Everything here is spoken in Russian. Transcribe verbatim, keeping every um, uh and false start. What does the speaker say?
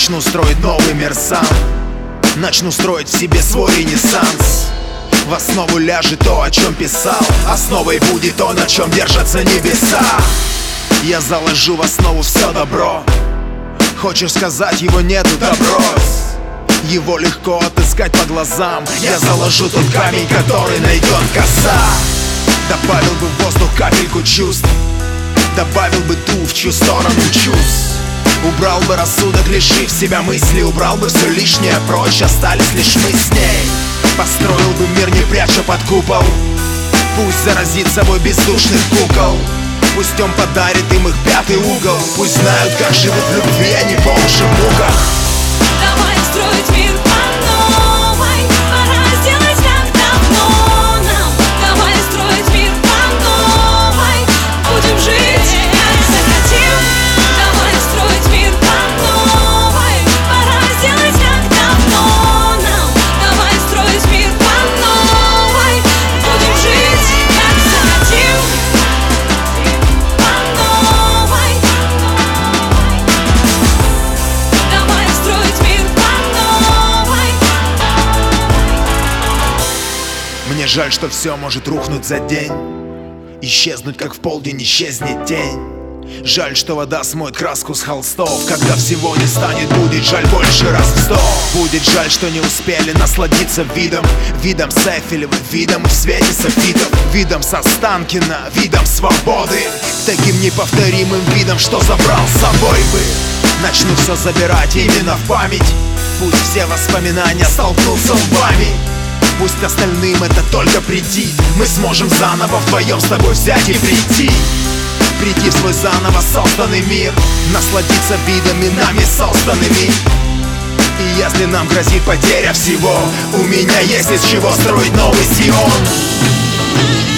начну строить новый мир сам. Начну строить в себе свой ренессанс. В основу ляжет то, о чем писал. Основой будет то, на чем держатся небеса. Я заложу в основу все добро. Хочешь сказать, его нету, да брось. Его легко отыскать по глазам. Я заложу тот камень, который найдет коса. Добавил бы в воздух капельку чувств. Добавил бы ту, в чью сторону чувств. Убрал бы рассудок, лишив себя мысли. Убрал бы все лишнее прочь, остались лишь мы с ней. Построил бы мир, не пряча под купол. Пусть заразит собой бездушных кукол. Пусть он подарит им их пятый угол. Пусть знают, как живут в любви, а не по уши в муках. Давай строить мир по новой. Пора сделать как давно нам. Давай строить мир по новой. Будем жить как захотим. Давай строить мир по новой. Пора сделать как давно нам. Давай строить мир по новой. Будем жить как захотим. По новой. Давай строить мир по новой. Мне жаль, что все может рухнуть за день. Исчезнуть, как в полдень исчезнет тень. Жаль, что вода смоет краску с холстов. Когда всего не станет, будет жаль больше раз в сто. Будет жаль, что не успели насладиться видом. Видом с Эйфелевым, видом в свете софитов. Видом с Останкино, видом свободы. Таким неповторимым видом, что забрал с собой бы. Начну все забирать именно в память. Пусть все воспоминания столкнутся лбами. Пусть остальным это только прийти. Мы сможем заново вдвоем с тобой взять и прийти. Прийти в свой заново созданный мир. Насладиться видами нами созданными. И если нам грозит потеря всего, у меня есть из чего строить новый Сион.